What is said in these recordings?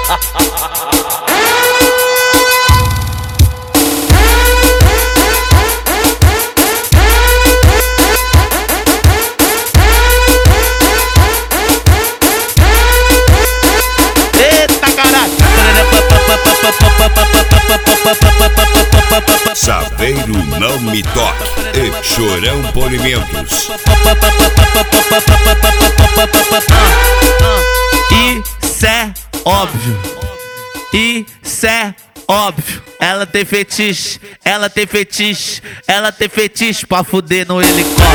Saveiro Não Me Toque e Chorão Polimentos. Isso é óbvio, isso é óbvio. Ela tem fetiche, ela tem fetiche, ela tem fetiche pra fuder no helicóptero.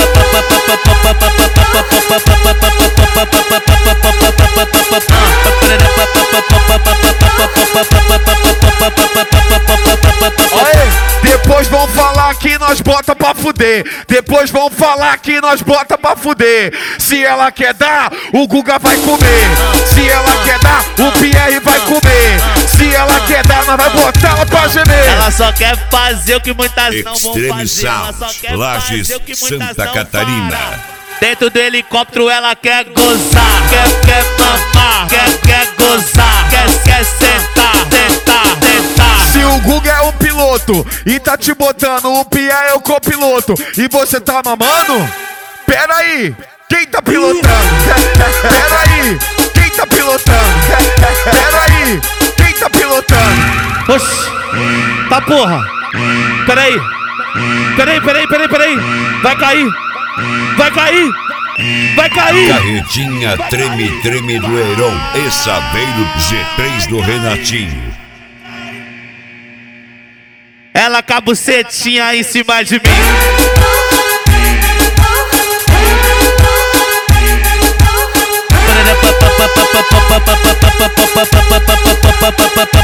Depois vão falar que nós bota pra fuder. Depois vão falar que nós bota pra fuder. Se ela quer dar, o Guga vai comer. Se ela quer dar, o Pierre vai comer. Se ela quer dar, nós vai botar ela pra gemer. Ela só quer fazer o que muitas não vão Extreme fazer. Ela só Sound, quer Lages, fazer o que muitas Santa não Catarina. fazem. Dentro do helicóptero ela quer gozar, quer mamar, quer gozar, quer sentar, tentar, tentar. Se o Guga é o piloto e tá te botando, o Pierre é o copiloto e você tá mamando? Pera aí, quem tá pilotando? Pera aí, quem tá pilotando? Pera aí, quem tá pilotando? Oxi, tá porra. Peraí, vai cair, vai cair, vai cair. Carretinha treme do Heron e Saveiro G3 do Renatinho. Ela com a bucetinha em cima de mim.